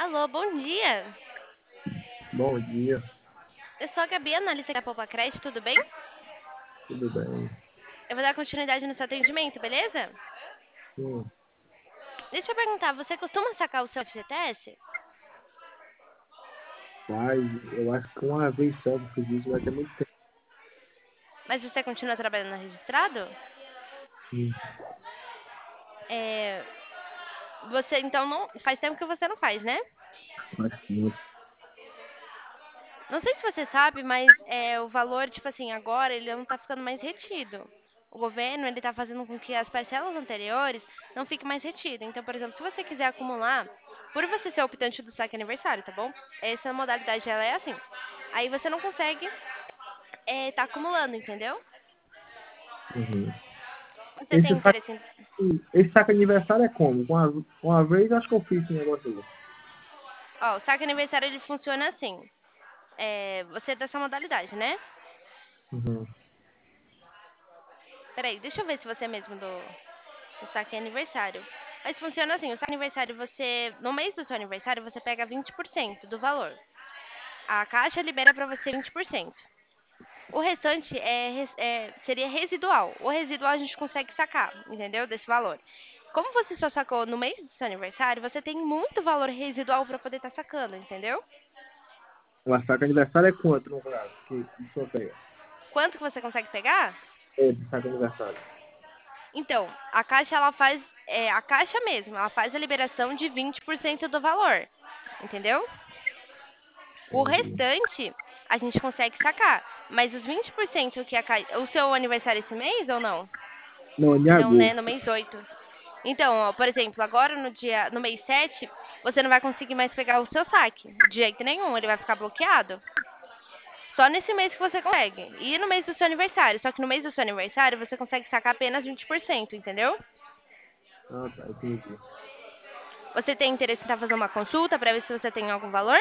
Alô, bom dia. Bom dia, Eu sou a Gabi, analista da Poupa Crédito, tudo bem? tudo bem? Eu vou dar continuidade no seu atendimento, beleza? Sim, Deixa eu perguntar, você costuma sacar o seu FGTS? mas eu acho que uma vez só que eu fiz isso vai ter muito tempo. Mas você continua trabalhando no registrado? Sim, É, você então não faz tempo que você não faz, né? faz muito. Não sei se você sabe, mas o valor, tipo assim, agora ele não tá ficando mais retido. O governo, ele tá fazendo com que as parcelas anteriores não fiquem mais retidas. Então, por exemplo, se você quiser acumular, por você ser optante do saque aniversário, tá bom? Essa modalidade, ela é assim. Aí você não consegue tá acumulando, entendeu? Uhum. Você tem Esse saco, interesse em... esse saco aniversário é como? Uma vez acho que eu fiz esse negócio aí. Ó, o saque aniversário, ele funciona assim. Você é dessa modalidade, né? Uhum. Peraí, deixa eu ver se você é mesmo do saque aniversário. Mas funciona assim, o saque aniversário, no mês do seu aniversário, você pega 20% do valor. A Caixa libera para você 20%. O restante seria residual. O residual a gente consegue sacar, entendeu? Desse valor. Como você só sacou no mês do seu aniversário, você tem muito valor residual para poder estar sacando, entendeu? O saco aniversário é quanto no caso? Que a pessoa pega? Quanto que você consegue pegar? É, de saco aniversário. Então, a Caixa ela faz, a Caixa mesmo, ela faz a liberação de 20% do valor, entendeu? O Entendi. restante a gente consegue sacar, mas os 20% que a Caixa, o seu aniversário é esse mês ou não? Não, em Não, né, agosto. no mês 8. Então, ó, por exemplo, agora no mês 7, você não vai conseguir mais pegar o seu saque, de jeito nenhum, ele vai ficar bloqueado. Só nesse mês que você consegue. E no mês do seu aniversário. Só que no mês do seu aniversário você consegue sacar apenas 20%, entendeu? Ah, tá, entendi. Você tem interesse em fazer uma consulta para ver se você tem algum valor?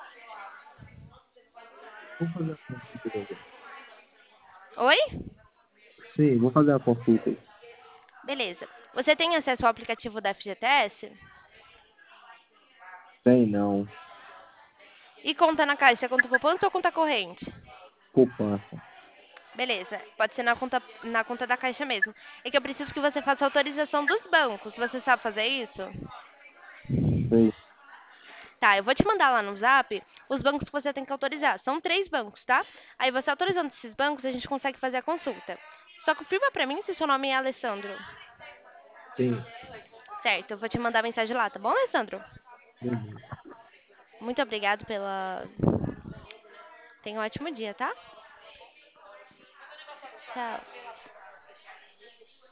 Vou fazer a consulta também. Oi? Sim, vou fazer a consulta aí. Beleza. Você tem acesso ao aplicativo da FGTS? Tem não. E conta na Caixa, conta poupança ou conta corrente? Poupança. Beleza, pode ser na conta da Caixa mesmo. É que eu preciso que você faça autorização dos bancos. Você sabe fazer isso? Sei. Tá, eu vou te mandar lá no Zap os bancos que você tem que autorizar. São 3 bancos, tá? Aí você autorizando esses bancos, a gente consegue fazer a consulta. Só confirma pra mim se seu nome é Alessandro. Sim. Certo, eu vou te mandar mensagem lá, tá bom, Alessandro? Uhum. Muito obrigado pela. Tenha um ótimo dia, tá? Tchau.